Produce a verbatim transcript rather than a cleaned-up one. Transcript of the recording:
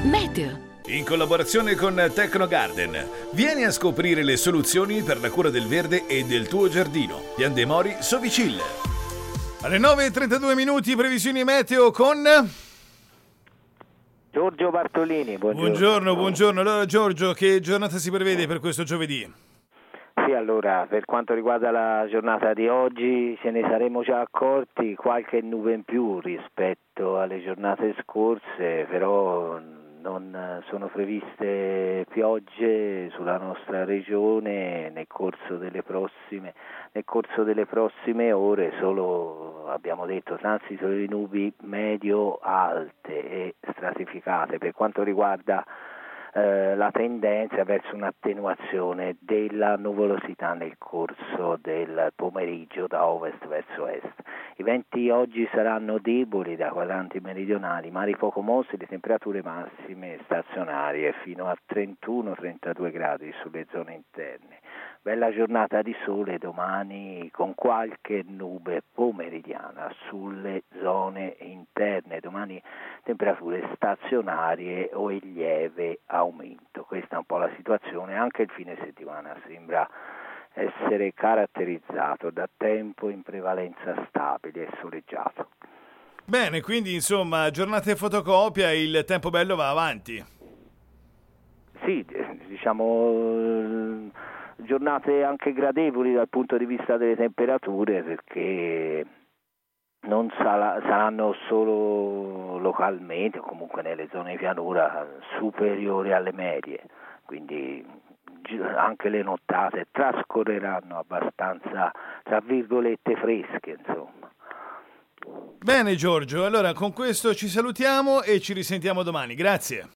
Meteo. In collaborazione con Tecnogarden, vieni a scoprire le soluzioni per la cura del verde e del tuo giardino. Pian de Mori, Sovicille. Alle nove e trentadue minuti, previsioni meteo con Giorgio Bartolini. Buongiorno. Buongiorno, buongiorno. Allora Giorgio, che giornata si prevede per questo giovedì? Sì, allora, per quanto riguarda la giornata di oggi, ce ne saremmo già accorti, qualche nube in più rispetto alle giornate scorse, però non sono previste piogge sulla nostra regione nel corso delle prossime, nel corso delle prossime ore. Solo, abbiamo detto, transito di nubi medio-alte e stratificate. Per quanto riguarda eh, la tendenza verso un'attenuazione della nuvolosità nel corso del pomeriggio da ovest verso est. I venti oggi saranno deboli da quadranti meridionali, mari poco mossi, le temperature massime stazionarie fino a trentuno trentadue gradi sulle zone interne. Bella giornata di sole domani con qualche nube pomeridiana sulle zone interne. Domani temperature stazionarie o in lieve aumento. Questa è un po' la situazione. Anche il fine settimana sembra essere caratterizzato da tempo in prevalenza stabile e soleggiato. Bene, quindi insomma, giornate fotocopia, il tempo bello va avanti. Sì, diciamo giornate anche gradevoli dal punto di vista delle temperature, perché non sarà, saranno solo localmente o comunque nelle zone di pianura superiori alle medie, quindi anche le nottate trascorreranno abbastanza, tra virgolette, fresche, insomma. Bene Giorgio, allora con questo ci salutiamo e ci risentiamo domani, grazie.